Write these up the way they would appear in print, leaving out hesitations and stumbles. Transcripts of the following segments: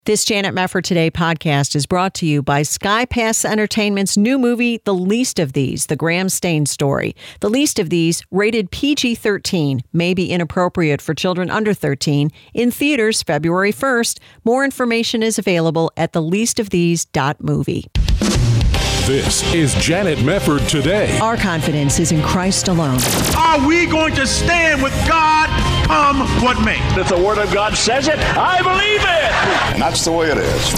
This Janet Mefford Today podcast is brought to you by Sky Pass Entertainment's new movie, The Least of These, The Graham Stane Story. The Least of These, rated PG-13, may be inappropriate for children under 13, in theaters February 1st. More information is available at theleastofthese.movie. This is Janet Mefford Today. Our confidence is in Christ alone. Are we going to stand with God come what may? If the Word of God says it, I believe it. And that's the way it is.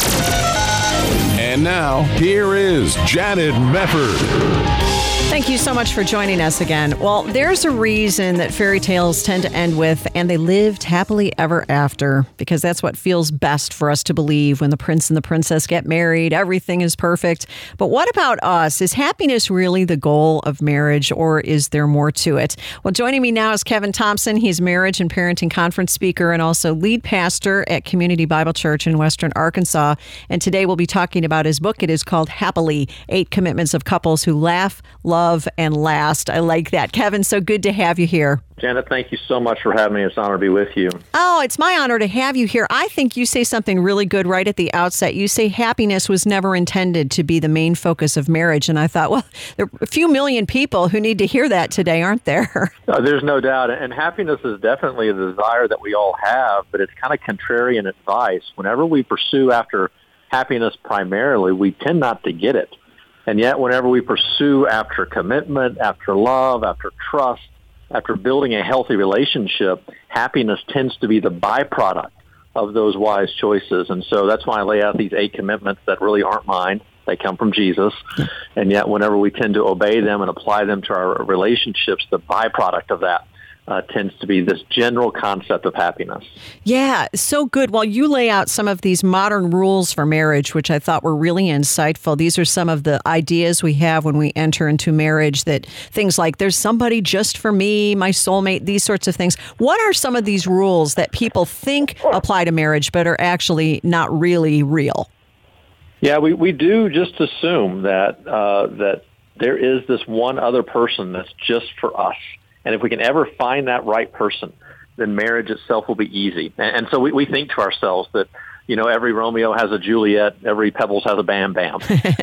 And now, here is Janet Mefford. Thank you so much for joining us again. Well, there's a reason that fairy tales tend to end with, and they lived happily ever after, because that's what feels best for us to believe when the prince and the princess get married. Everything is perfect. But what about us? Is happiness really the goal of marriage, or is there more to it? Well, joining me now is Kevin Thompson. He's marriage and parenting conference speaker and also lead pastor at Community Bible Church in Western Arkansas. And today we'll be talking about his book. It is called Happily, 8 Commitments of Couples Who Laugh, Love, and Last. I like that. Kevin, so good to have you here. Janet, thank you so much for having me. It's an honor to be with you. Oh, it's my honor to have you here. I think you say something really good right at the outset. You say happiness was never intended to be the main focus of marriage. And I thought, well, there are a few million people who need to hear that today, aren't there? There's no doubt. And happiness is definitely a desire that we all have, but it's kind of contrarian advice. Whenever we pursue after happiness primarily, we tend not to get it. And yet, whenever we pursue after commitment, after love, after trust, after building a healthy relationship, happiness tends to be the byproduct of those wise choices. And so that's why I lay out these 8 commitments that really aren't mine. They come from Jesus. And yet, whenever we tend to obey them and apply them to our relationships, the byproduct of that tends to be this general concept of happiness. Yeah, so good. Well, you lay out some of these modern rules for marriage, which I thought were really insightful. These are some of the ideas we have when we enter into marriage, that things like there's somebody just for me, my soulmate, these sorts of things. What are some of these rules that people think apply to marriage but are actually not really real? Yeah, we do just assume that that there is this one other person that's just for us. And if we can ever find that right person, then marriage itself will be easy. And so we think to ourselves that, you know, every Romeo has a Juliet, every Pebbles has a Bam Bam.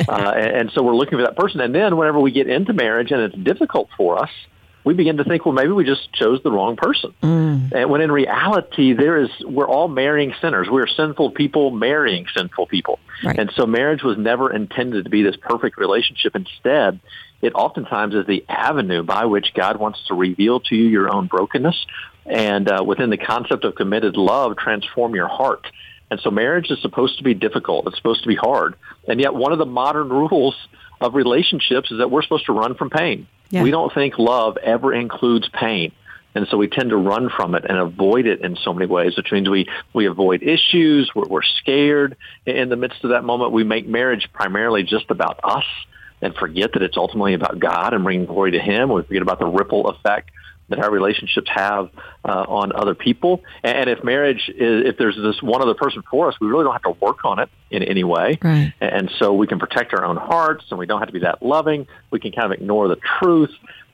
And so we're looking for that person. And then whenever we get into marriage and it's difficult for us, we begin to think, well, maybe we just chose the wrong person. And when in reality, we're all marrying sinners. We're sinful people marrying sinful people. Right. And so marriage was never intended to be this perfect relationship. Instead, it oftentimes is the avenue by which God wants to reveal to you your own brokenness, and within the concept of committed love, transform your heart. And so marriage is supposed to be difficult. It's supposed to be hard. And yet one of the modern rules of relationships is that we're supposed to run from pain. Yeah. We don't think love ever includes pain. And so we tend to run from it and avoid it in so many ways, which means we avoid issues, we're scared. In the midst of that moment, we make marriage primarily just about us and forget that it's ultimately about God and bringing glory to Him. We forget about the ripple effect that our relationships have on other people. And if there's this one other person for us, we really don't have to work on it in any way. Right. And so we can protect our own hearts, and we don't have to be that loving. We can kind of ignore the truth.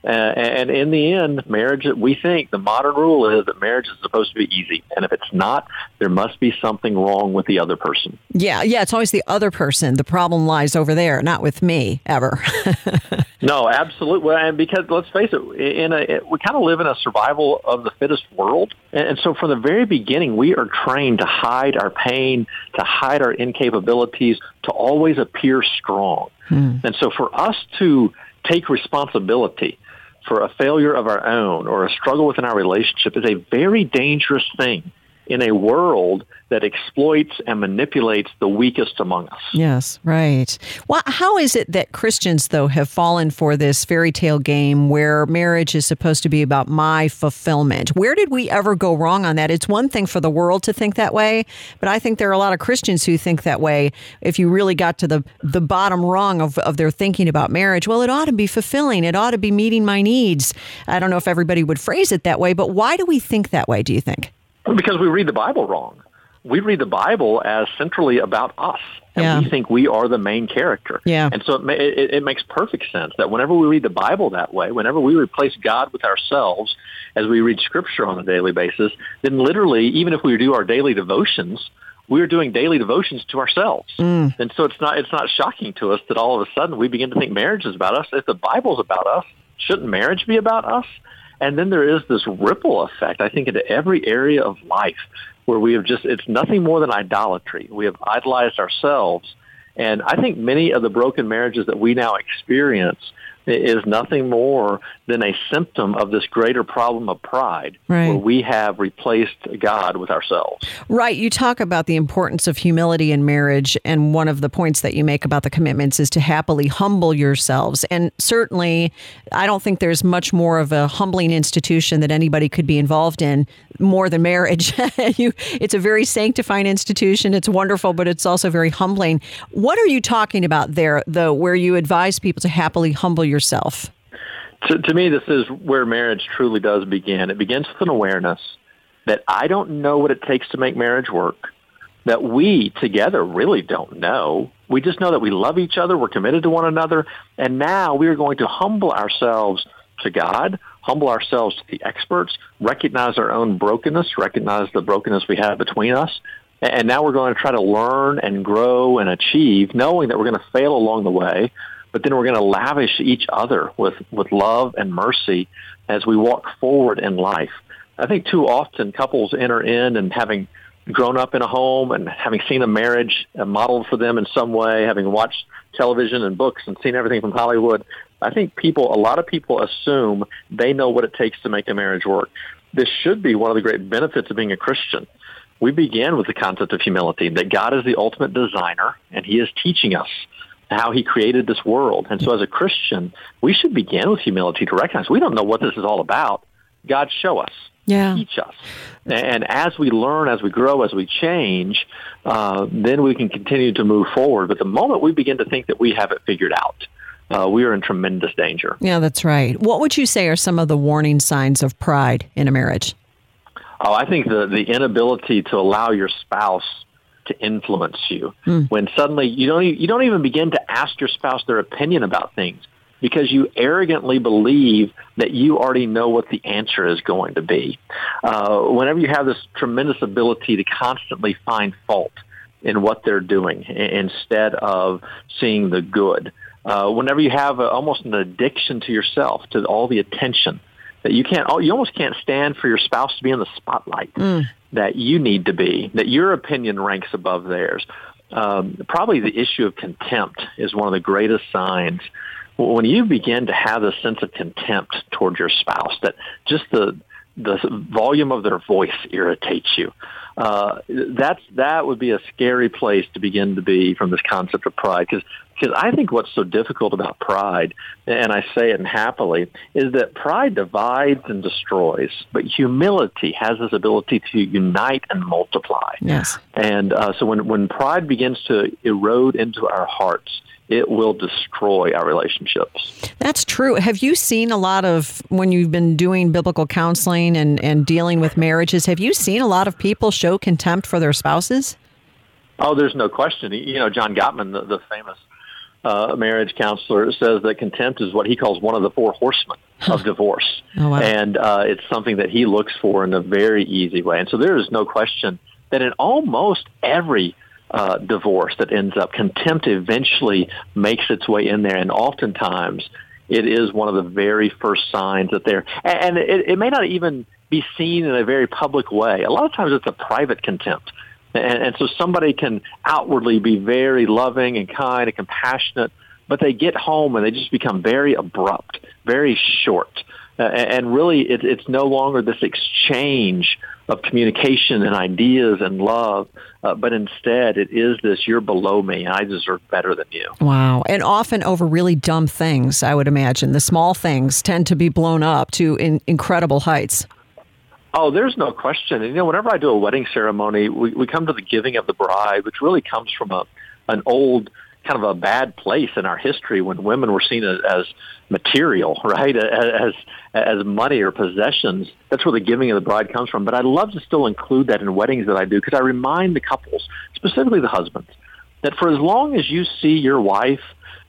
And in the end, marriage, we think the modern rule is that marriage is supposed to be easy. And if it's not, there must be something wrong with the other person. Yeah, it's always the other person. The problem lies over there, not with me, ever. No, absolutely. And because, let's face it, we kind of live in a survival of the fittest world. And so from the very beginning, we are trained to hide our pain, to hide our incapabilities, to always appear strong. And so for us to take responsibility for a failure of our own or a struggle within our relationship is a very dangerous thing in a world that exploits and manipulates the weakest among us. Yes, right. Well, how is it that Christians, though, have fallen for this fairy tale game where marriage is supposed to be about my fulfillment? Where did we ever go wrong on that? It's one thing for the world to think that way, but I think there are a lot of Christians who think that way. If you really got to the bottom rung of their thinking about marriage, well, it ought to be fulfilling. It ought to be meeting my needs. I don't know if everybody would phrase it that way, but why do we think that way, do you think? Because we read the Bible wrong. We read the Bible as centrally about us, and we think we are the main character. Yeah. And so it makes perfect sense that whenever we read the Bible that way, whenever we replace God with ourselves as we read Scripture on a daily basis, then literally, even if we do our daily devotions, we are doing daily devotions to ourselves. And so it's not shocking to us that all of a sudden we begin to think marriage is about us. If the Bible's about us, shouldn't marriage be about us? And then there is this ripple effect, I think, into every area of life where we have it's nothing more than idolatry. We have idolized ourselves. And I think many of the broken marriages that we now experience is nothing more than a symptom of this greater problem of pride, right, where we have replaced God with ourselves. Right. You talk about the importance of humility in marriage, and one of the points that you make about the commitments is to happily humble yourselves. And certainly, I don't think there's much more of a humbling institution that anybody could be involved in more than marriage. It's a very sanctifying institution. It's wonderful, but it's also very humbling. What are you talking about there, though, where you advise people to happily humble yourself? To me, this is where marriage truly does begin. It begins with an awareness that I don't know what it takes to make marriage work, that we together really don't know. We just know that we love each other, we're committed to one another, and now we are going to humble ourselves to God, humble ourselves to the experts, recognize our own brokenness, recognize the brokenness we have between us, and now we're going to try to learn and grow and achieve, knowing that we're going to fail along the way, but then we're going to lavish each other with love and mercy as we walk forward in life. I think too often couples enter in and having grown up in a home and having seen a marriage modeled for them in some way, having watched television and books and seen everything from Hollywood, I think a lot of people assume they know what it takes to make a marriage work. This should be one of the great benefits of being a Christian. We begin with the concept of humility, that God is the ultimate designer, and he is teaching us how he created this world. And so as a Christian, we should begin with humility to recognize we don't know what this is all about. God, show us. Yeah. Teach us. And as we learn, as we grow, as we change, then we can continue to move forward. But the moment we begin to think that we have it figured out, we are in tremendous danger. Yeah, that's right. What would you say are some of the warning signs of pride in a marriage? Oh, I think the inability to allow your spouse to influence you. When suddenly you don't even begin to ask your spouse their opinion about things because you arrogantly believe that you already know what the answer is going to be. Whenever you have this tremendous ability to constantly find fault in what they're doing instead of seeing the good. Whenever you have almost an addiction to yourself, to all the attention that you almost can't stand for your spouse to be in the spotlight that you need to be, that your opinion ranks above theirs. Probably the issue of contempt is one of the greatest signs. When you begin to have this sense of contempt toward your spouse, that just the volume of their voice irritates you, that would be a scary place to begin to be from this concept of pride. Because I think what's so difficult about pride, and I say it happily, is that pride divides and destroys, but humility has this ability to unite and multiply. Yes. And so when pride begins to erode into our hearts, it will destroy our relationships. That's true. Have you seen a lot of, when you've been doing biblical counseling and dealing with marriages, have you seen a lot of people show contempt for their spouses? Oh, there's no question. John Gottman, the famous marriage counselor, says that contempt is what he calls one of the four horsemen of divorce. Oh, wow. And it's something that he looks for in a very easy way. And so there is no question that in almost every divorce that ends up, contempt eventually makes its way in there, and oftentimes it is one of the very first signs that they're, and it may not even be seen in a very public way. A lot of times it's a private contempt. And so somebody can outwardly be very loving and kind and compassionate, but they get home and they just become very abrupt, very short. And really, it's no longer this exchange of communication and ideas and love, but instead it is this, you're below me and I deserve better than you. Wow. And often over really dumb things, I would imagine. The small things tend to be blown up to incredible heights. Oh, there's no question. And, whenever I do a wedding ceremony, we come to the giving of the bride, which really comes from an old kind of a bad place in our history when women were seen as material, right, as money or possessions. That's where the giving of the bride comes from. But I love to still include that in weddings that I do, because I remind the couples, specifically the husbands, that for as long as you see your wife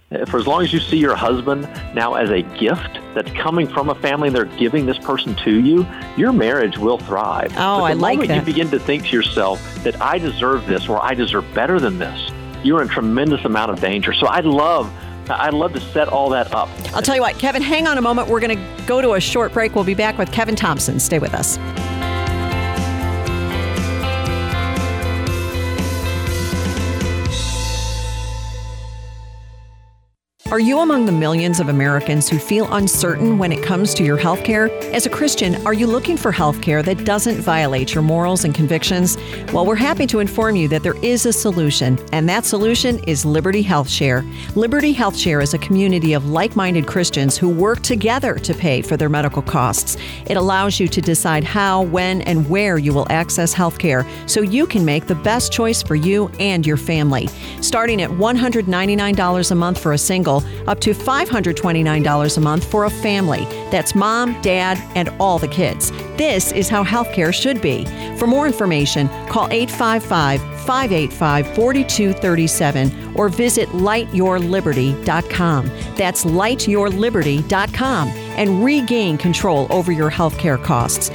for as long as you see your husband now as a gift that's coming from a family and they're giving this person to you, your marriage will thrive. Oh, I like that. The moment you begin to think to yourself that I deserve this or I deserve better than this, you're in a tremendous amount of danger. So I'd love to set all that up. I'll tell you what, Kevin, hang on a moment. We're going to go to a short break. We'll be back with Kevin Thompson. Stay with us. Are you among the millions of Americans who feel uncertain when it comes to your health care? As a Christian, are you looking for health care that doesn't violate your morals and convictions? Well, we're happy to inform you that there is a solution, and that solution is Liberty Health Share. Liberty Health Share is a community of like-minded Christians who work together to pay for their medical costs. It allows you to decide how, when, and where you will access health care so you can make the best choice for you and your family. Starting at $199 a month for a single, up to $529 a month for a family. That's mom, dad, and all the kids. This is how healthcare should be. For more information, call 855-585-4237 or visit lightyourliberty.com. That's lightyourliberty.com and regain control over your healthcare costs.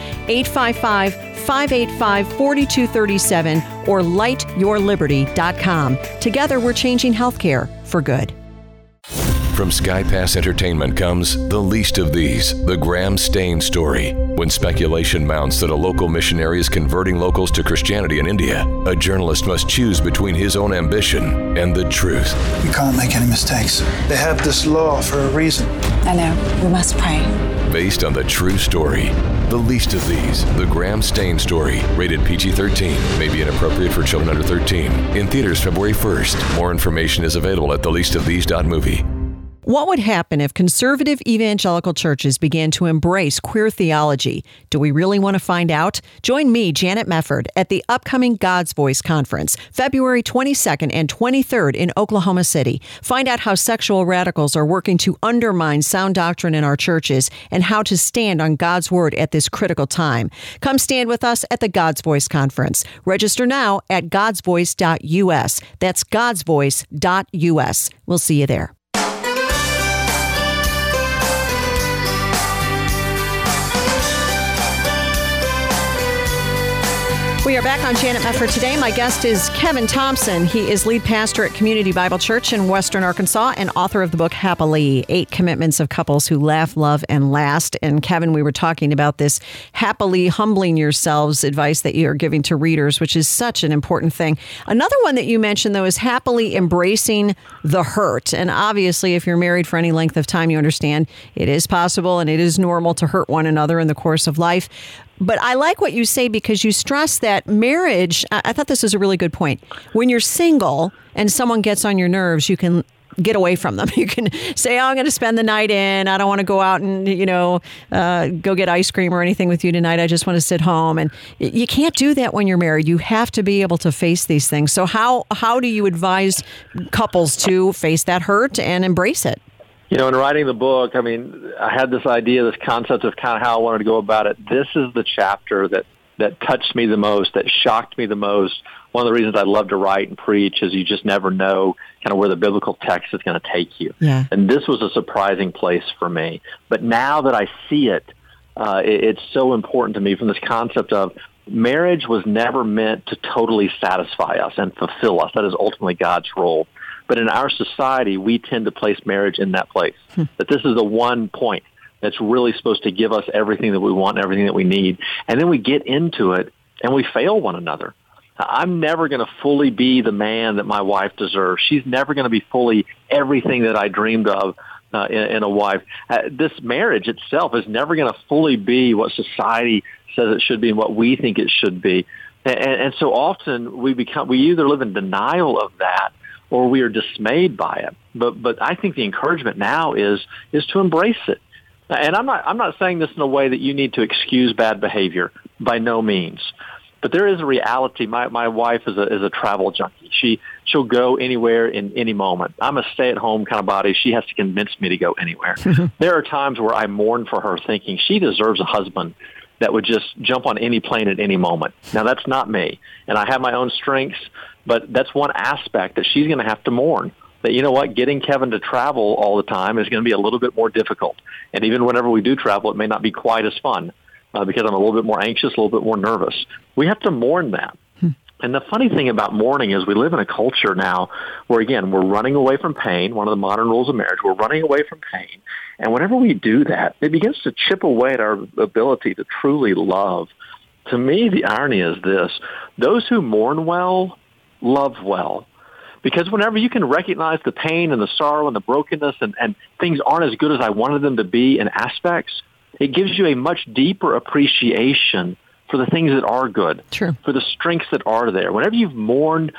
855-585-4237 or lightyourliberty.com. Together, we're changing healthcare for good. From Sky Pass Entertainment comes The Least of These, the Graham Stain story. When speculation mounts that a local missionary is converting locals to Christianity in India, a journalist must choose between his own ambition and the truth. You can't make any mistakes. They have this law for a reason. I know. We must pray. Based on the true story. The Least of These, the Graham Stain story. Rated PG-13. May be inappropriate for children under 13. In theaters February 1st. More information is available at theleastofthese.movie. What would happen if conservative evangelical churches began to embrace queer theology? Do we really want to find out? Join me, Janet Mefford, at the upcoming God's Voice Conference, February 22nd and 23rd in Oklahoma City. Find out how sexual radicals are working to undermine sound doctrine in our churches and how to stand on God's Word at this critical time. Come stand with us at the God's Voice Conference. Register now at godsvoice.us. That's godsvoice.us. We'll see you there. We are back on Janet Mefford today. My guest is Kevin Thompson. He is lead pastor at Community Bible Church in Western Arkansas and author of the book Happily, 8 Commitments of Couples Who Laugh, Love, and Last. And Kevin, we were talking about this happily humbling yourselves advice that you are giving to readers, which is such an important thing. Another one that you mentioned, though, is happily embracing the hurt. And obviously, if you're married for any length of time, you understand it is possible and it is normal to hurt one another in the course of life. But I like what you say because you stress that marriage, I thought this was a really good point. When you're single and someone gets on your nerves, you can get away from them. You can say, I'm going to spend the night in. I don't want to go out and, go get ice cream or anything with you tonight. I just want to sit home. And you can't do that when you're married. You have to be able to face these things. So how do you advise couples to face that hurt and embrace it? In writing the book, I had this idea, this concept of kind of how I wanted to go about it. This is the chapter that touched me the most, that shocked me the most. One of the reasons I love to write and preach is you just never know kind of where the biblical text is going to take you. Yeah. And this was a surprising place for me. But now that I see it, it's so important to me from this concept of marriage was never meant to totally satisfy us and fulfill us. That is ultimately God's role. But in our society, we tend to place marriage in that place, that this is the one point that's really supposed to give us everything that we want and everything that we need. And then we get into it and we fail one another. I'm never going to fully be the man that my wife deserves. She's never going to be fully everything that I dreamed of in a wife. This marriage itself is never going to fully be what society says it should be and what we think it should be. And so often we either live in denial of that or we are dismayed by it. But I think the encouragement now is to embrace it. And I'm not saying this in a way that you need to excuse bad behavior, by no means. But there is a reality. My wife is a travel junkie. She'll go anywhere in any moment. I'm a stay-at-home kind of body. She has to convince me to go anywhere. There are times where I mourn for her, thinking she deserves a husband that would just jump on any plane at any moment. Now, that's not me, and I have my own strengths, but that's one aspect that she's going to have to mourn that, you know what, getting Kevin to travel all the time is going to be a little bit more difficult. And even whenever we do travel, it may not be quite as fun because I'm a little bit more anxious, a little bit more nervous. We have to mourn that. And the funny thing about mourning is we live in a culture now where, again, we're running away from pain. One of the modern rules of marriage, we're running away from pain. And whenever we do that, it begins to chip away at our ability to truly love. To me, the irony is this: those who mourn well, love well. Because whenever you can recognize the pain and the sorrow and the brokenness and things aren't as good as I wanted them to be in aspects, it gives you a much deeper appreciation for the things that are good, True. For the strengths that are there. Whenever you've mourned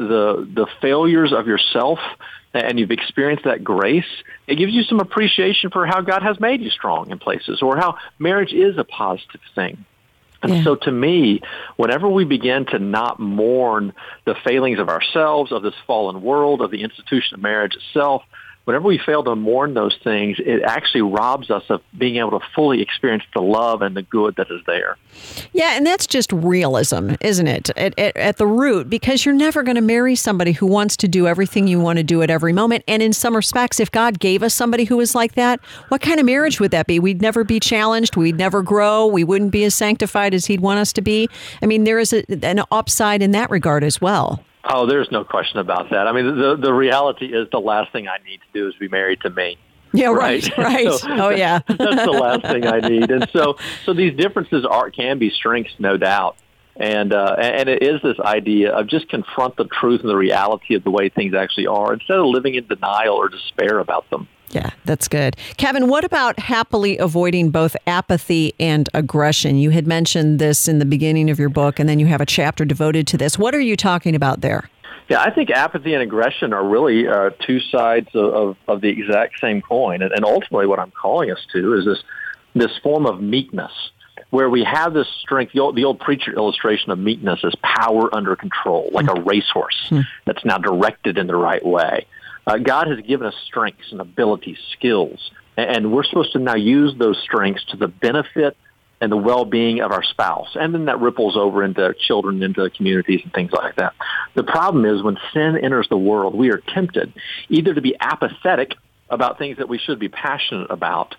the failures of yourself and you've experienced that grace, it gives you some appreciation for how God has made you strong in places, or how marriage is a positive thing. And so to me, whenever we begin to not mourn the failings of ourselves, of this fallen world, of the institution of marriage itself, whenever we fail to mourn those things, it actually robs us of being able to fully experience the love and the good that is there. Yeah, and that's just realism, isn't it, at the root? Because you're never going to marry somebody who wants to do everything you want to do at every moment. And in some respects, if God gave us somebody who was like that, what kind of marriage would that be? We'd never be challenged. We'd never grow. We wouldn't be as sanctified as He'd want us to be. I mean, there is an upside in that regard as well. Oh, there's no question about that. I mean, the reality is the last thing I need to do is be married to me. Yeah, right. So yeah. That's the last thing I need. And so these differences can be strengths, no doubt. And it is this idea of just confront the truth and the reality of the way things actually are instead of living in denial or despair about them. Yeah, that's good. Kevin, what about happily avoiding both apathy and aggression? You had mentioned this in the beginning of your book, and then you have a chapter devoted to this. What are you talking about there? Yeah, I think apathy and aggression are really two sides of the exact same coin. And ultimately what I'm calling us to is this form of meekness, where we have this strength. The old preacher illustration of meekness is power under control, like a racehorse that's now directed in the right way. God has given us strengths and abilities, skills, and we're supposed to now use those strengths to the benefit and the well-being of our spouse. And then that ripples over into children, into communities and things like that. The problem is when sin enters the world, we are tempted either to be apathetic about things that we should be passionate about,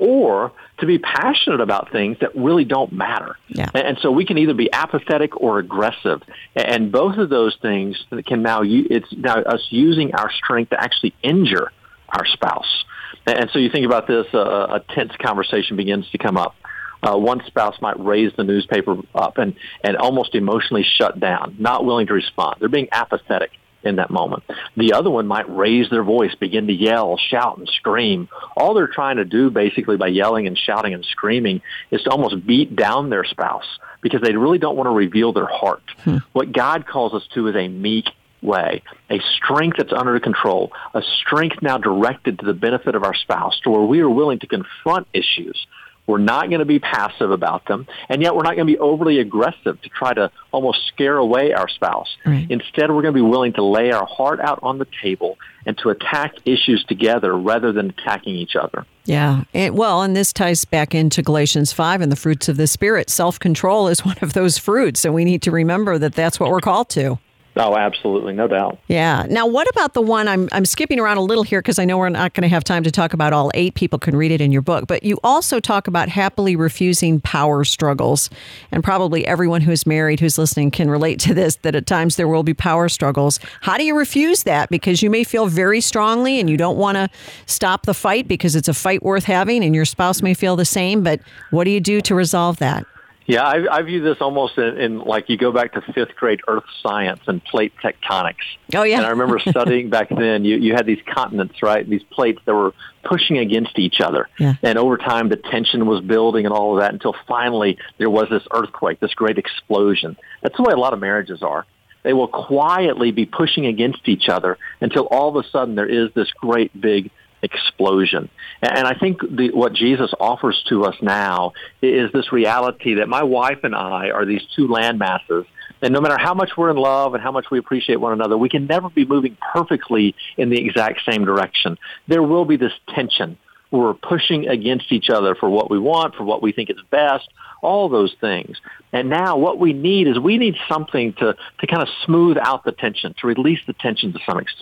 or to be passionate about things that really don't matter. Yeah. And so we can either be apathetic or aggressive. And both of those things can it's now us using our strength to actually injure our spouse. And so you think about this, a tense conversation begins to come up. One spouse might raise the newspaper up and almost emotionally shut down, not willing to respond. They're being apathetic in that moment. The other one might raise their voice, begin to yell, shout, and scream. All they're trying to do basically by yelling and shouting and screaming is to almost beat down their spouse because they really don't want to reveal their heart. What God calls us to is a meek way, a strength that's under control, a strength now directed to the benefit of our spouse, to where we are willing to confront issues. We're not going to be passive about them, and yet we're not going to be overly aggressive to try to almost scare away our spouse. Right. Instead, we're going to be willing to lay our heart out on the table and to attack issues together rather than attacking each other. Yeah. And this ties back into Galatians 5 and the fruits of the Spirit. Self-control is one of those fruits, and we need to remember that that's what we're called to. Oh, absolutely. No doubt. Yeah. Now, what about the one, I'm skipping around a little here because I know we're not going to have time to talk about all 8. People can read it in your book, but you also talk about happily refusing power struggles. And probably everyone who's married who's listening can relate to this, that at times there will be power struggles. How do you refuse that? Because you may feel very strongly and you don't want to stop the fight because it's a fight worth having, and your spouse may feel the same, but what do you do to resolve that? Yeah, I view this almost in like you go back to 5th grade earth science and plate tectonics. Oh, yeah. And I remember studying back then, you had these continents, right, these plates that were pushing against each other. Yeah. And over time, the tension was building and all of that until finally there was this earthquake, this great explosion. That's the way a lot of marriages are. They will quietly be pushing against each other until all of a sudden there is this great big explosion. And I think what Jesus offers to us now is this reality that my wife and I are these two land masses, and no matter how much we're in love and how much we appreciate one another, we can never be moving perfectly in the exact same direction. There will be this tension where we're pushing against each other for what we want, for what we think is best, all those things. And now what we need is something to kind of smooth out the tension, to release the tension to some extent.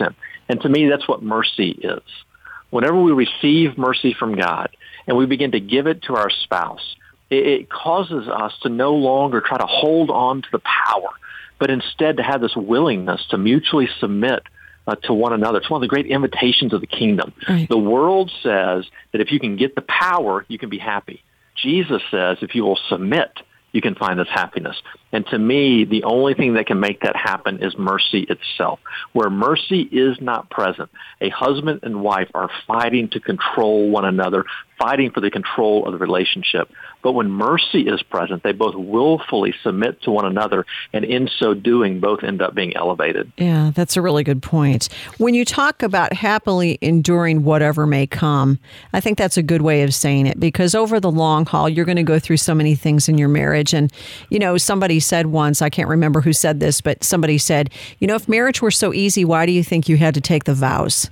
And to me, that's what mercy is. Whenever we receive mercy from God and we begin to give it to our spouse, it causes us to no longer try to hold on to the power, but instead to have this willingness to mutually submit to one another. It's one of the great invitations of the kingdom. Right. The world says that if you can get the power, you can be happy. Jesus says if you will submit, you can find this happiness. And to me, the only thing that can make that happen is mercy itself. Where mercy is not present, a husband and wife are fighting to control one another, fighting for the control of the relationship. But when mercy is present, they both willfully submit to one another, and in so doing, both end up being elevated. Yeah, that's a really good point. When you talk about happily enduring whatever may come, I think that's a good way of saying it, because over the long haul, you're going to go through so many things in your marriage. And, somebody said once, I can't remember who said this, but somebody said, if marriage were so easy, why do you think you had to take the vows?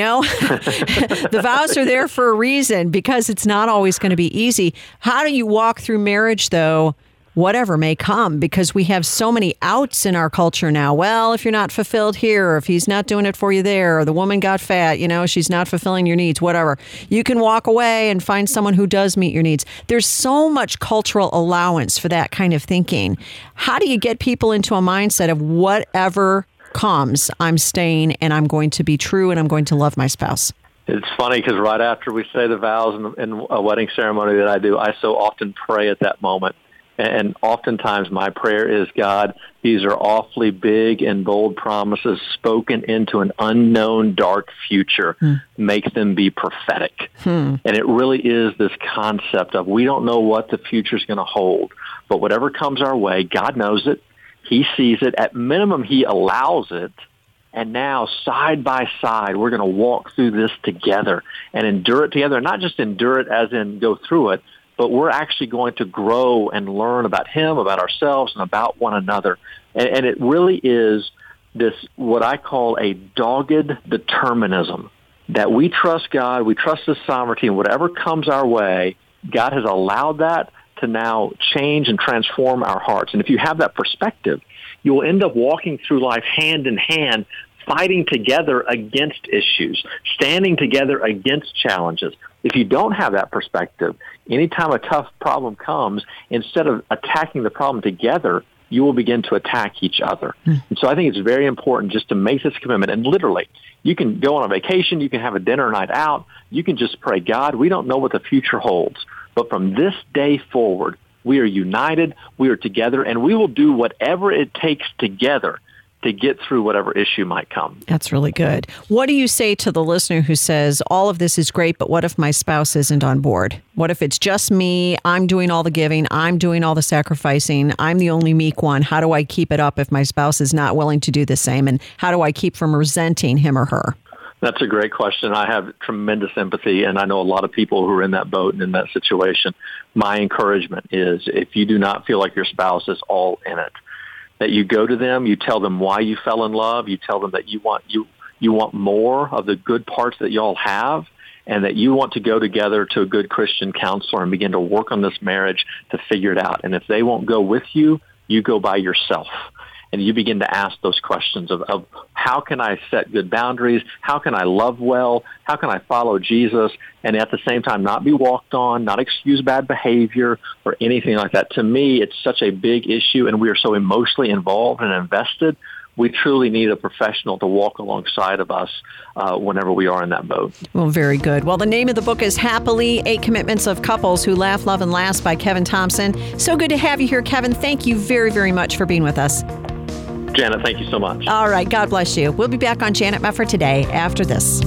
The vows are there for a reason, because it's not always going to be easy. How do you walk through marriage, though, whatever may come? Because we have so many outs in our culture now. Well, if you're not fulfilled here, or if he's not doing it for you there, or the woman got fat, she's not fulfilling your needs, whatever. You can walk away and find someone who does meet your needs. There's so much cultural allowance for that kind of thinking. How do you get people into a mindset of whatever comes, I'm staying and I'm going to be true and I'm going to love my spouse? It's funny because right after we say the vows in a wedding ceremony that I do, I so often pray at that moment. And oftentimes my prayer is, God, these are awfully big and bold promises spoken into an unknown dark future. Make them be prophetic. And it really is this concept of we don't know what the future is going to hold, but whatever comes our way, God knows it. He sees it. At minimum, he allows it. And now, side by side, we're going to walk through this together and endure it together. Not just endure it as in go through it, but we're actually going to grow and learn about him, about ourselves, and about one another. And it really is this, what I call a dogged determinism, that we trust God, we trust his sovereignty, and whatever comes our way, God has allowed that to now change and transform our hearts. And if you have that perspective, you will end up walking through life hand in hand, fighting together against issues, standing together against challenges. If you don't have that perspective, anytime a tough problem comes, instead of attacking the problem together, you will begin to attack each other. And so I think it's very important just to make this commitment. And literally, you can go on a vacation, you can have a dinner night out, you can just pray, God, we don't know what the future holds, but from this day forward, we are united, we are together, and we will do whatever it takes together to get through whatever issue might come. That's really good. What do you say to the listener who says, all of this is great, but what if my spouse isn't on board? What if it's just me? I'm doing all the giving. I'm doing all the sacrificing. I'm the only meek one. How do I keep it up if my spouse is not willing to do the same? And how do I keep from resenting him or her? That's a great question. I have tremendous empathy, and I know a lot of people who are in that boat and in that situation. My encouragement is, if you do not feel like your spouse is all in it, that you go to them, you tell them why you fell in love, you tell them that you want more of the good parts that y'all have, and that you want to go together to a good Christian counselor and begin to work on this marriage to figure it out. And if they won't go with you, you go by yourself. And you begin to ask those questions of how can I set good boundaries? How can I love well? How can I follow Jesus? And at the same time, not be walked on, not excuse bad behavior or anything like that. To me, it's such a big issue, and we are so emotionally involved and invested. We truly need a professional to walk alongside of us whenever we are in that boat. Well, very good. Well, the name of the book is Happily, 8 Commitments of Couples Who Laugh, Love, and Last by Kevin Thompson. So good to have you here, Kevin. Thank you very, very much for being with us. Janet, thank you so much. All right. God bless you. We'll be back on Janet Mefford today after this.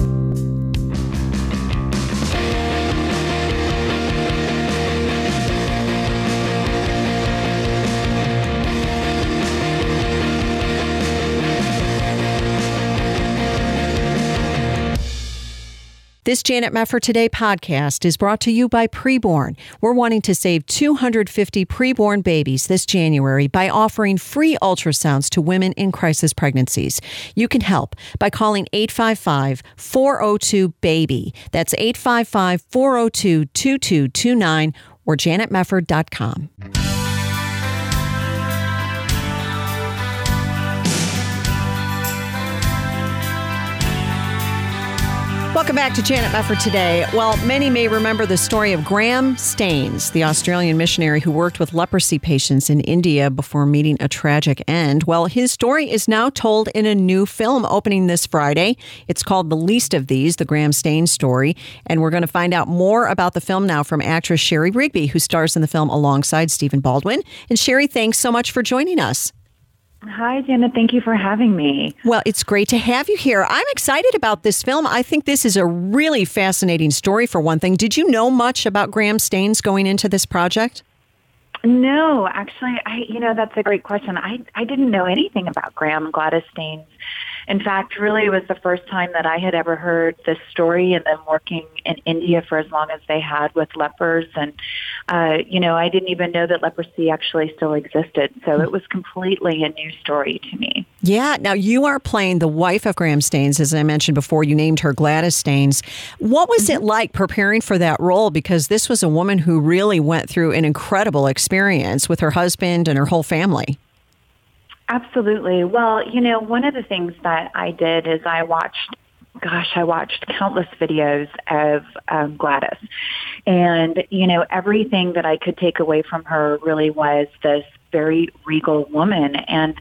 This Janet Mefford Today podcast is brought to you by Preborn. We're wanting to save 250 preborn babies this January by offering free ultrasounds to women in crisis pregnancies. You can help by calling 855-402-BABY. That's 855-402-2229 or janetmefford.com. Welcome back to Janet Mefford today. Well, many may remember the story of Graham Staines, the Australian missionary who worked with leprosy patients in India before meeting a tragic end. Well, his story is now told in a new film opening this Friday. It's called The Least of These, the Graham Staines story. And we're going to find out more about the film now from actress Sherry Rigby, who stars in the film alongside Stephen Baldwin. And Sherry, thanks so much for joining us. Hi, Janet. Thank you for having me. Well, it's great to have you here. I'm excited about this film. I think this is a really fascinating story, for one thing. Did you know much about Graham Staines going into this project? No, actually, that's a great question. I didn't know anything about Graham and Gladys Staines. In fact, really, it was the first time that I had ever heard this story, and then working in India for as long as they had with lepers. And, I didn't even know that leprosy actually still existed. So it was completely a new story to me. Yeah. Now, you are playing the wife of Graham Staines. As I mentioned before, you named her Gladys Staines. What was it like preparing for that role? Because this was a woman who really went through an incredible experience with her husband and her whole family. Absolutely. Well, one of the things that I did is I watched countless videos of Gladys. And, everything that I could take away from her really was this very regal woman. And,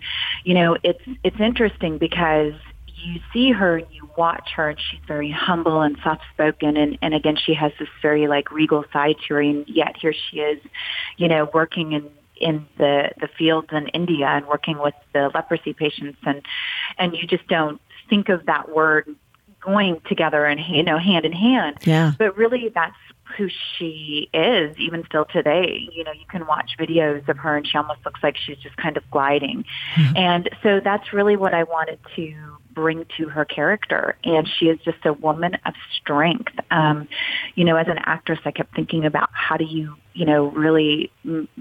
it's interesting because you see her and you watch her, and she's very humble and soft-spoken. And again, she has this very, regal side to her. And yet here she is, working in the fields in India and working with the leprosy patients, and you just don't think of that word going together and hand in hand. Yeah. But really, that's who she is, even still today. You can watch videos of her, and she almost looks like she's just kind of gliding. Mm-hmm. And so that's really what I wanted to bring to her character. And she is just a woman of strength. As an actress, I kept thinking about how do you, really,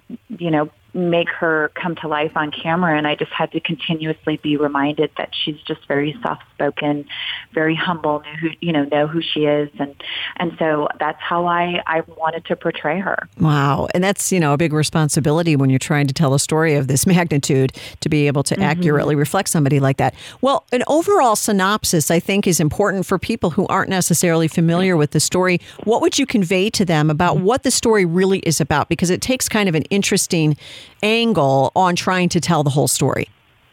make her come to life on camera. And I just had to continuously be reminded that she's just very soft-spoken, very humble, know who she is. And so that's how I wanted to portray her. Wow. And that's, a big responsibility when you're trying to tell a story of this magnitude, to be able to accurately reflect somebody like that. Well, an overall synopsis, I think, is important for people who aren't necessarily familiar with the story. What would you convey to them about what the story really is about? Because it takes kind of an interesting angle on trying to tell the whole story.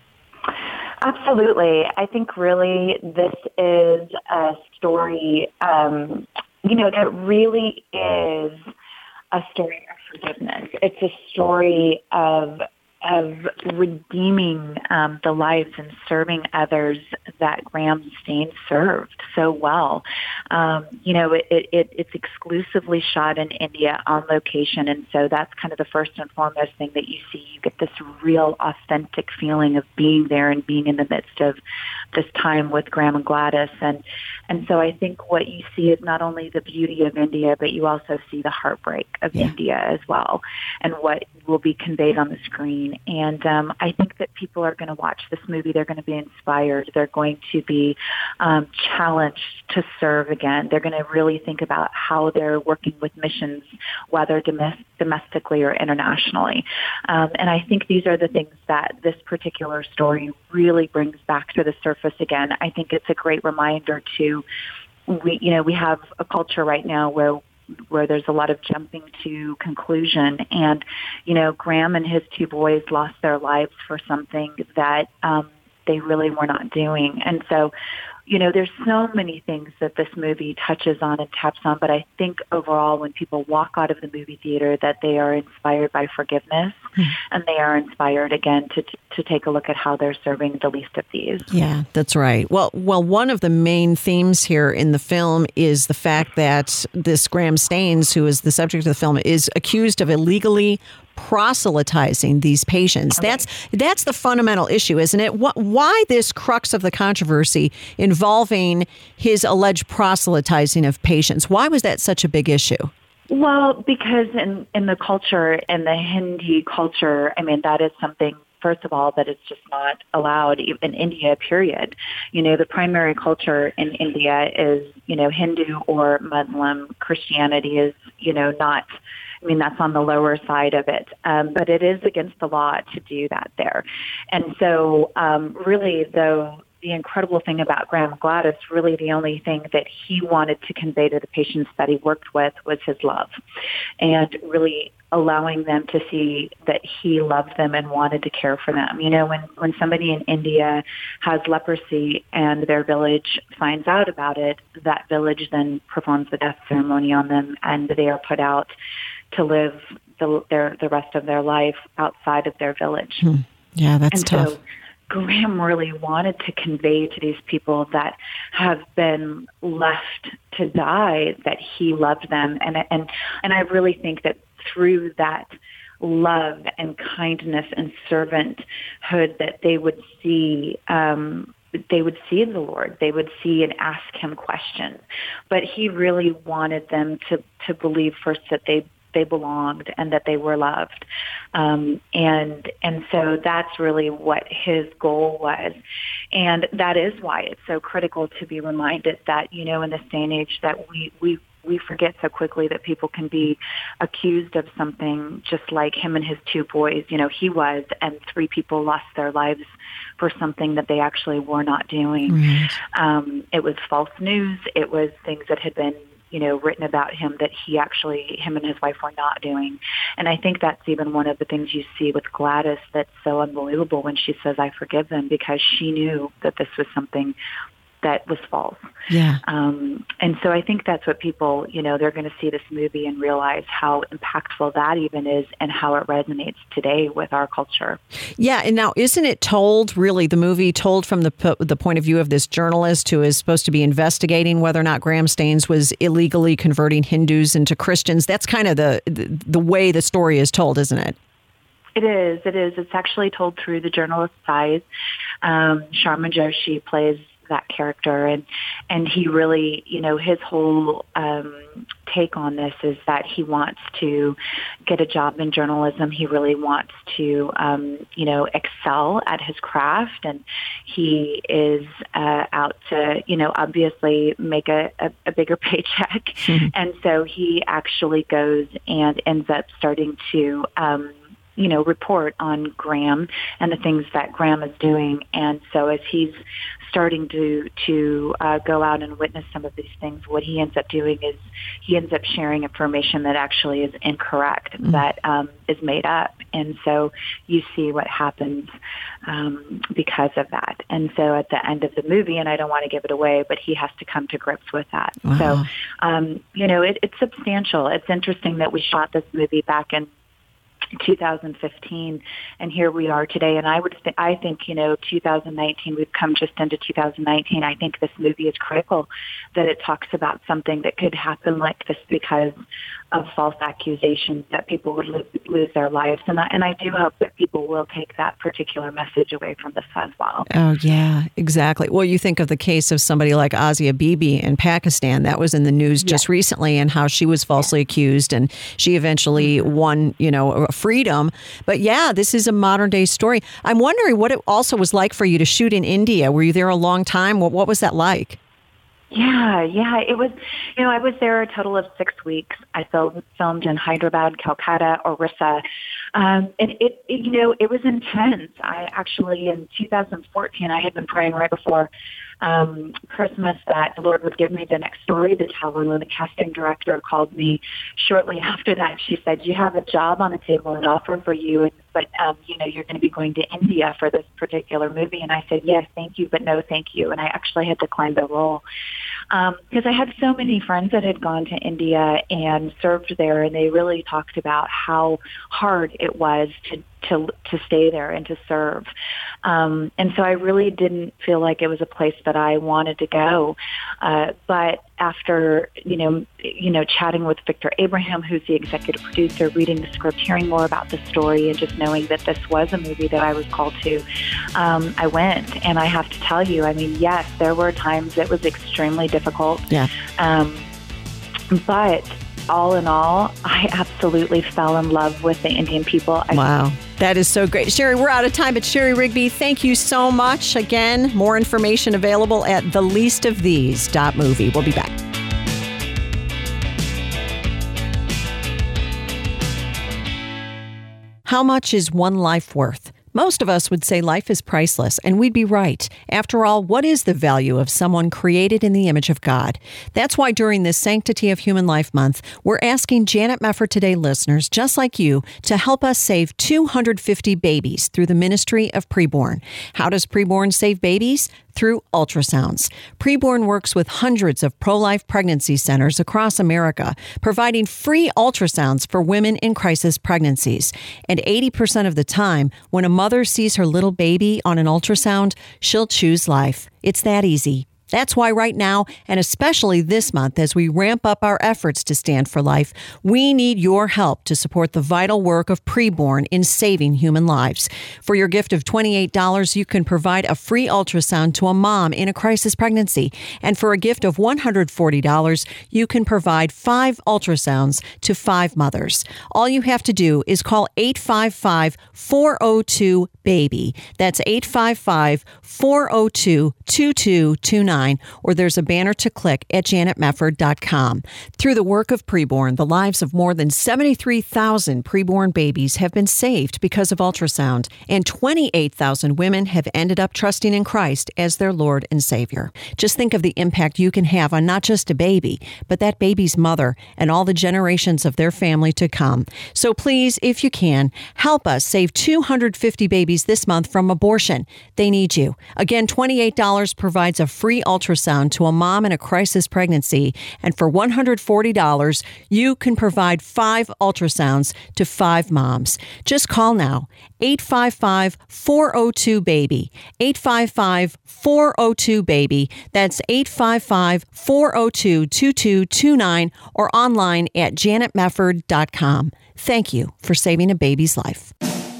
Absolutely. I think really this is a story, that really is a story of forgiveness. It's a story of redeeming the lives and serving others that Graham Staines served so well. It's exclusively shot in India on location, and so that's kind of the first and foremost thing that you see. You get this real authentic feeling of being there and being in the midst of this time with Graham and Gladys. And so I think what you see is not only the beauty of India, but you also see the heartbreak of India as well, and what will be conveyed on the screen. And I think that people are going to watch this movie. They're going to be inspired. They're going to be challenged to serve again. They're going to really think about how they're working with missions, whether domestically or internationally. And I think these are the things that this particular story really brings back to the surface again. I think it's a great reminder to, we have a culture right now where there's a lot of jumping to conclusion. And, Graham and his two boys lost their lives for something that they really were not doing. And so, there's so many things that this movie touches on and taps on, but I think overall when people walk out of the movie theater that they are inspired by forgiveness, and they are inspired again to take a look at how they're serving the least of these. Yeah, that's right. Well, one of the main themes here in the film is the fact that this Graham Staines, who is the subject of the film, is accused of illegally proselytizing these patients. Okay. That's the fundamental issue, isn't it? Why this crux of the controversy involving his alleged proselytizing of patients? Why was that such a big issue? Well, because in the culture, in the Hindi culture, that is something, first of all, that it's just not allowed in India, period. The primary culture in India is, Hindu or Muslim. Christianity is, not, that's on the lower side of it. But it is against the law to do that there. And so really, though, the incredible thing about Graham Gladys, really the only thing that he wanted to convey to the patients that he worked with was his love, and really allowing them to see that he loved them and wanted to care for them. You know, when somebody in India has leprosy and their village finds out about it, that village then performs the death ceremony on them, and they are put out to live the rest of their life outside of their village. Yeah, that's tough. So Graham really wanted to convey to these people that have been left to die that he loved them. And I really think that through that love and kindness and servanthood that they would see the Lord. They would see and ask him questions. But he really wanted them to believe first that they belonged and that they were loved. And so that's really what his goal was. And that is why it's so critical to be reminded that, you know, in this day and age that we forget so quickly that people can be accused of something, just like him and his two boys. You know, he was, and 3 people lost their lives for something that they actually were not doing. Right. It was false news. It was things that had been, you know, written about him that him and his wife were not doing. And I think that's even one of the things you see with Gladys that's so unbelievable when she says, I forgive them, because she knew that this was something that was false. Yeah. And so I think that's what people, you know, they're going to see this movie and realize how impactful that even is and how it resonates today with our culture. Yeah. And now, isn't it told, really, the movie told from the point of view of this journalist who is supposed to be investigating whether or not Graham Staines was illegally converting Hindus into Christians? That's kind of the way the story is told, isn't it? It is. It's actually told through the journalist's eyes. Sharma Joshi plays that character, and he really, you know, his whole take on this is that he wants to get a job in journalism. He really wants to, you know, excel at his craft, and he is out to, you know, obviously make a bigger paycheck. Mm-hmm. And so he actually goes and ends up starting to you know, report on Graham and the things that Graham is doing. And so as he's starting to go out and witness some of these things, what he ends up doing is he ends up sharing information that actually is incorrect, that is made up. And so you see what happens because of that. And so at the end of the movie, and I don't want to give it away, but he has to come to grips with that. Wow. So, you know, it's substantial. It's interesting that we shot this movie back in 2015, and here we are today. And I think, you know, 2019, we've come just into 2019. I think this movie is critical that it talks about something that could happen like this because of false accusations, that people would lose their lives. And I do hope that people will take that particular message away from this as well. Oh, yeah, exactly. Well, you think of the case of somebody like Asia Bibi in Pakistan. That was in the news just recently, and how she was falsely accused, and she eventually won, you know, freedom. But yeah, this is a modern day story. I'm wondering what it also was like for you to shoot in India. Were you there a long time? What was that like? Yeah, it was, you know, I was there a total of 6 weeks. I filmed in Hyderabad, Calcutta, Orissa. And it, you know, it was intense. I actually, in 2014, I had been praying right before Christmas that the Lord would give me the next story to tell. And when the casting director called me shortly after that, she said, you have a job on the table, an offer for you, but you know, you're going to be going to India for this particular movie. And I said, yes, thank you, but no, thank you. And I actually had declined the role because I had so many friends that had gone to India and served there, and they really talked about how hard it was to stay there and to serve. And so I really didn't feel like it was a place that I wanted to go. But after, you know, chatting with Victor Abraham, who's the executive producer, reading the script, hearing more about the story, and just knowing that this was a movie that I was called to, I went. And I have to tell you, I mean, yes, there were times it was extremely difficult. Yeah. But all in all, I absolutely fell in love with the Indian people. Wow. That is so great. Sherry, we're out of time, but Sherry Rigby, thank you so much. Again, more information available at theleastofthese.movie. We'll be back. How much is one life worth? Most of us would say life is priceless, and we'd be right. After all, what is the value of someone created in the image of God? That's why during this Sanctity of Human Life Month, we're asking Janet Mefford Today listeners, just like you, to help us save 250 babies through the ministry of Preborn. How does Preborn save babies? Through ultrasounds. Preborn works with hundreds of pro-life pregnancy centers across America, providing free ultrasounds for women in crisis pregnancies. And 80% of the time, when a mother sees her little baby on an ultrasound, she'll choose life. It's that easy. That's why right now, and especially this month, as we ramp up our efforts to stand for life, we need your help to support the vital work of Preborn in saving human lives. For your gift of $28, you can provide a free ultrasound to a mom in a crisis pregnancy. And for a gift of $140, you can provide 5 ultrasounds to 5 mothers. All you have to do is call 855-402-BABY. That's 855-402-2229. Or there's a banner to click at janetmefford.com. Through the work of Preborn, the lives of more than 73,000 preborn babies have been saved because of ultrasound, and 28,000 women have ended up trusting in Christ as their Lord and Savior. Just think of the impact you can have on not just a baby, but that baby's mother and all the generations of their family to come. So please, if you can, help us save 250 babies this month from abortion. They need you. Again, $28 provides a free ultrasound to a mom in a crisis pregnancy, and for $140, you can provide 5 ultrasounds to 5 moms. Just call now, 855-402-BABY, 855-402-BABY. That's 855-402-2229, or online at janetmefford.com. Thank you for saving a baby's life.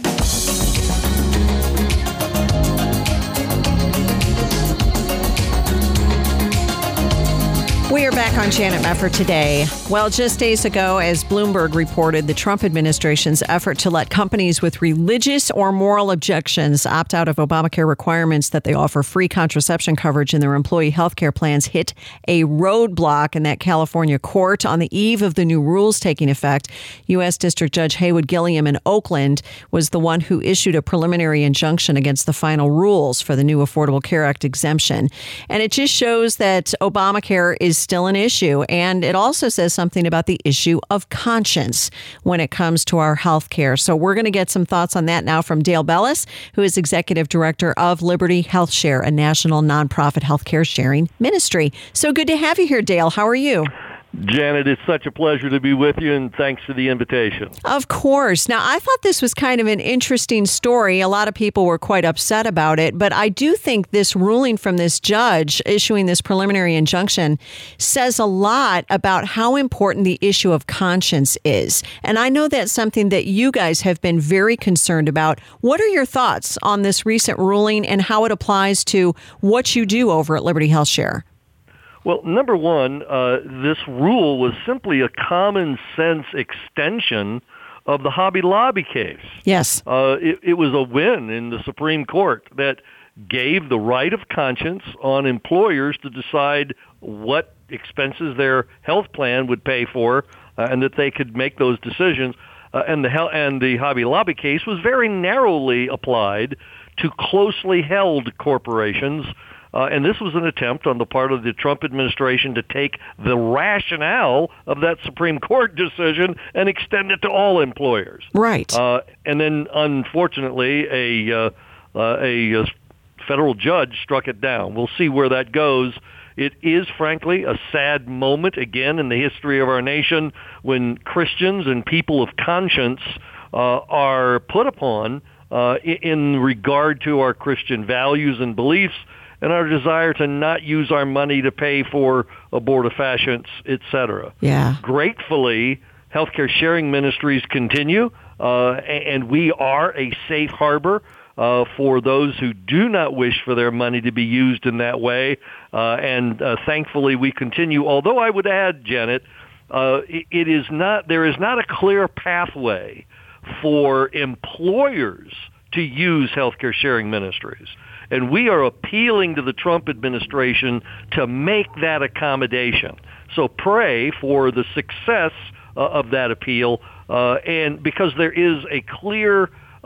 We are back on Janet Mefford Today. Well, just days ago, as Bloomberg reported, the Trump administration's effort to let companies with religious or moral objections opt out of Obamacare requirements that they offer free contraception coverage in their employee health care plans hit a roadblock in that California court on the eve of the new rules taking effect. U.S. District Judge Haywood Gilliam in Oakland was the one who issued a preliminary injunction against the final rules for the new Affordable Care Act exemption. And it just shows that Obamacare is still an issue. And it also says something about the issue of conscience when it comes to our health care. So we're going to get some thoughts on that now from Dale Bellis, who is Executive Director of Liberty Health Share, a national nonprofit healthcare sharing ministry. So good to have you here, Dale. How are you? Janet, it's such a pleasure to be with you, and thanks for the invitation. Of course. Now, I thought this was kind of an interesting story. A lot of people were quite upset about it, but I do think this ruling from this judge issuing this preliminary injunction says a lot about how important the issue of conscience is. And I know that's something that you guys have been very concerned about. What are your thoughts on this recent ruling and how it applies to what you do over at Liberty Health Share? Well, number one, this rule was simply a common sense extension of the Hobby Lobby case. Yes. It was a win in the Supreme Court that gave the right of conscience on employers to decide what expenses their health plan would pay for, and that they could make those decisions. And the Hobby Lobby case was very narrowly applied to closely held corporations. And this was an attempt on the part of the Trump administration to take the rationale of that Supreme Court decision and extend it to all employers. Right. And then, unfortunately, a federal judge struck it down. We'll see where that goes. It is, frankly, a sad moment, again, in the history of our nation when Christians and people of conscience are put upon in regard to our Christian values and beliefs, and our desire to not use our money to pay for abortifacients, etc. Yeah. Gratefully, healthcare sharing ministries continue, and we are a safe harbor for those who do not wish for their money to be used in that way. And thankfully, we continue. Although I would add, Janet, there is not a clear pathway for employers to use healthcare sharing ministries. And we are appealing to the Trump administration to make that accommodation. So pray for the success of that appeal, and because there is a clear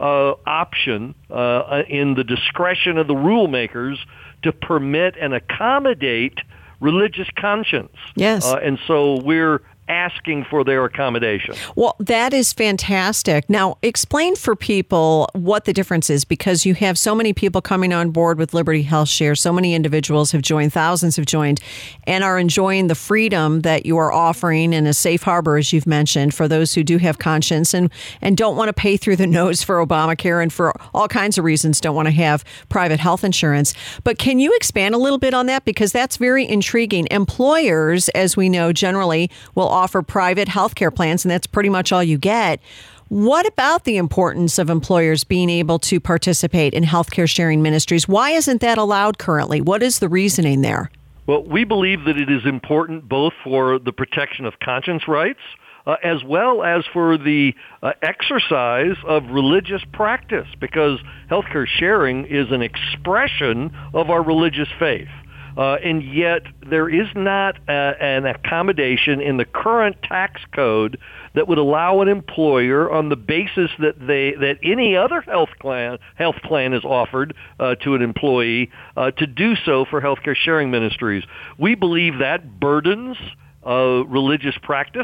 option in the discretion of the rule makers to permit and accommodate religious conscience. Yes. And so we're asking for their accommodation. Well, that is fantastic. Now, explain for people what the difference is, because you have so many people coming on board with Liberty Health Share. So many individuals have joined, thousands have joined, and are enjoying the freedom that you are offering in a safe harbor, as you've mentioned, for those who do have conscience and don't want to pay through the nose for Obamacare and for all kinds of reasons don't want to have private health insurance. But can you expand a little bit on that? Because that's very intriguing. Employers, as we know, generally will offer private health care plans, and that's pretty much all you get. What about the importance of employers being able to participate in healthcare sharing ministries? Why isn't that allowed currently? What is the reasoning there? Well, we believe that it is important both for the protection of conscience rights as well as for the exercise of religious practice, because healthcare sharing is an expression of our religious faith. And yet there is not an accommodation in the current tax code that would allow an employer, on the basis that any other health plan is offered to an employee, to do so for healthcare sharing ministries. We believe that burdens religious practice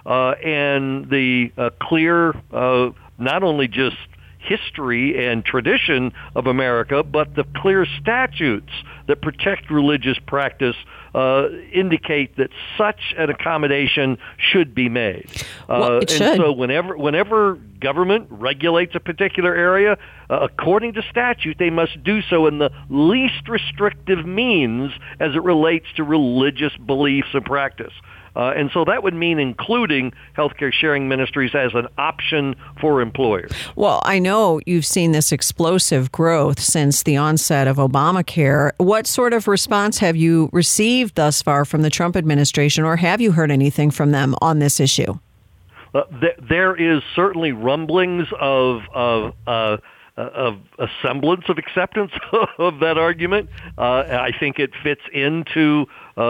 and the clear, not only just history and tradition of America, but the clear statutes that protect religious practice indicate that such an accommodation should be made. Well, it should. And so whenever government regulates a particular area, according to statute, they must do so in the least restrictive means as it relates to religious beliefs and practice. And so that would mean including healthcare sharing ministries as an option for employers. Well, I know you've seen this explosive growth since the onset of Obamacare. What sort of response have you received thus far from the Trump administration, or have you heard anything from them on this issue? There is certainly rumblings of a semblance of acceptance of that argument. I think it fits into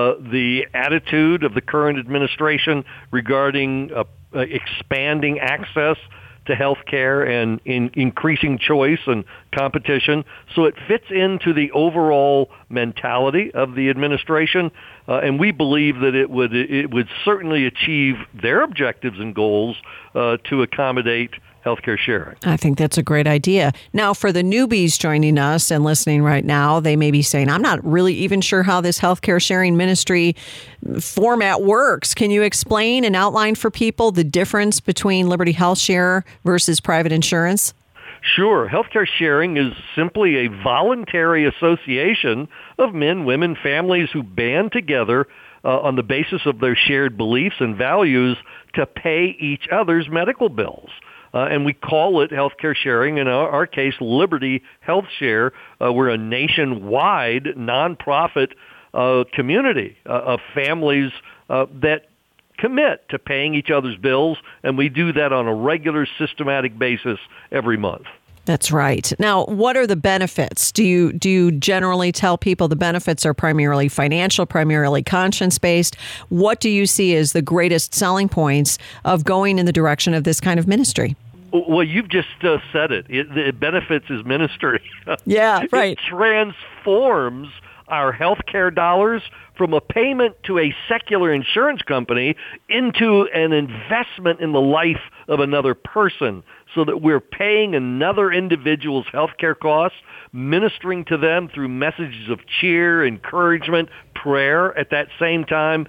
the attitude of the current administration regarding expanding access to health care and increasing choice and competition. So it fits into the overall mentality of the administration, and we believe that it would certainly achieve their objectives and goals to accommodate healthcare sharing. I think that's a great idea. Now, for the newbies joining us and listening right now, they may be saying, I'm not really even sure how this healthcare sharing ministry format works. Can you explain and outline for people the difference between Liberty Health Share versus private insurance? Sure. Healthcare sharing is simply a voluntary association of men, women, families who band together on the basis of their shared beliefs and values to pay each other's medical bills. And we call it healthcare sharing. In our case, Liberty Health Share. We're a nationwide nonprofit community of families that commit to paying each other's bills, and we do that on a regular, systematic basis every month. That's right. Now, what are the benefits? Do you generally tell people the benefits are primarily financial, primarily conscience-based? What do you see as the greatest selling points of going in the direction of this kind of ministry? Well, you've just said it. It benefits is ministry. Yeah, right. It transforms our health care dollars from a payment to a secular insurance company into an investment in the life of another person, so that we're paying another individual's health care costs, ministering to them through messages of cheer, encouragement, prayer at that same time,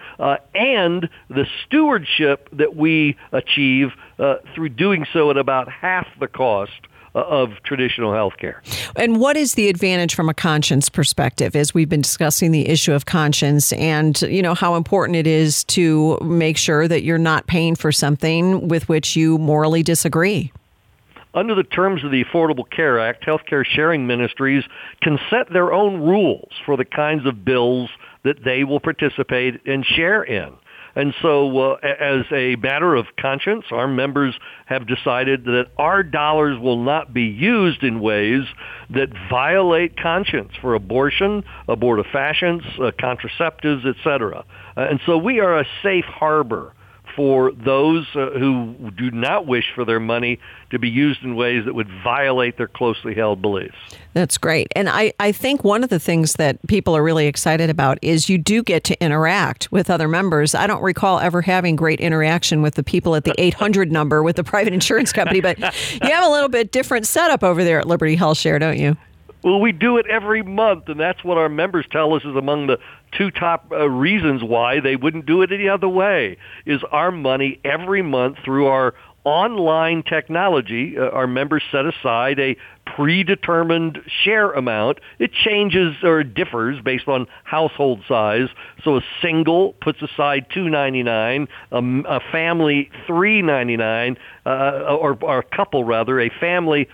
and the stewardship that we achieve through doing so at about half the cost of traditional health care. And what is the advantage from a conscience perspective, as we've been discussing the issue of conscience and, how important it is to make sure that you're not paying for something with which you morally disagree? Under the terms of the Affordable Care Act, healthcare sharing ministries can set their own rules for the kinds of bills that they will participate and share in. And so as a matter of conscience, our members have decided that our dollars will not be used in ways that violate conscience for abortion, abortifacient, contraceptives, etc. And so we are a safe harbor for those who do not wish for their money to be used in ways that would violate their closely held beliefs. That's great. And I think one of the things that people are really excited about is you do get to interact with other members. I don't recall ever having great interaction with the people at the 800 number with the private insurance company, but you have a little bit different setup over there at Liberty Health Share, don't you? Well, we do it every month, and that's what our members tell us is among the two top reasons why they wouldn't do it any other way, is our money every month through our online technology. Our members set aside a predetermined share amount. It changes or differs based on household size. So a single puts aside $2.99, a family $3.99, or a couple rather, a family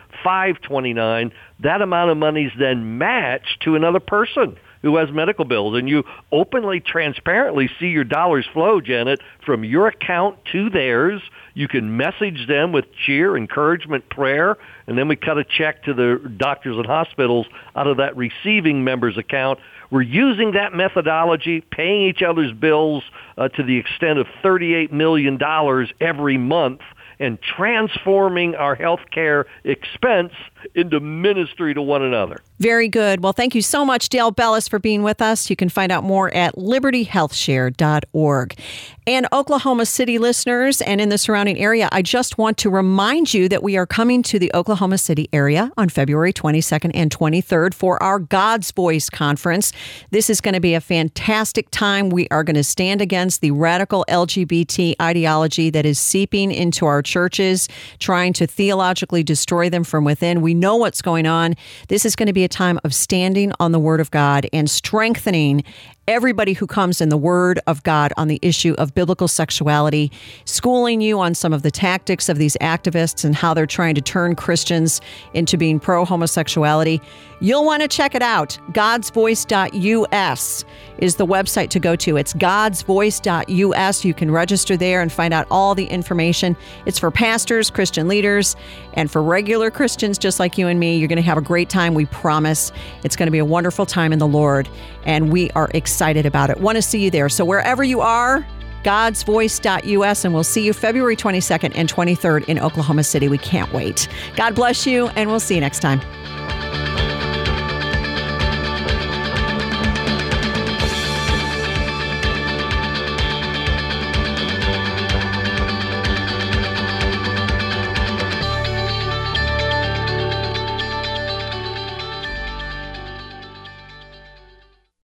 $5.29. That amount of money is then matched to another person who has medical bills, and you openly, transparently see your dollars flow, Janet, from your account to theirs. You can message them with cheer, encouragement, prayer, and then we cut a check to the doctors and hospitals out of that receiving member's account. We're using that methodology, paying each other's bills to the extent of $38 million every month, and transforming our health care expense into ministry to one another. Very good. Well, thank you so much, Dale Bellis, for being with us. You can find out more at libertyhealthshare.org. And Oklahoma City listeners and in the surrounding area, I just want to remind you that we are coming to the Oklahoma City area on February 22nd and 23rd for our God's Voice Conference. This is going to be a fantastic time. We are going to stand against the radical LGBT ideology that is seeping into our churches, trying to theologically destroy them from within. We know what's going on. This is going to be a time of standing on the Word of God and strengthening everybody who comes in the Word of God on the issue of biblical sexuality, schooling you on some of the tactics of these activists and how they're trying to turn Christians into being pro-homosexuality. You'll want to check it out. godsvoice.us is the website to go to. It's godsvoice.us. You can register there and find out all the information. It's for pastors, Christian leaders, and for regular Christians just like you and me. You're going to have a great time, we promise. It's going to be a wonderful time in the Lord, and we are excited about it. Want to see you there. So wherever you are, godsvoice.us, and we'll see you February 22nd and 23rd in Oklahoma City. We can't wait. God bless you, and we'll see you next time.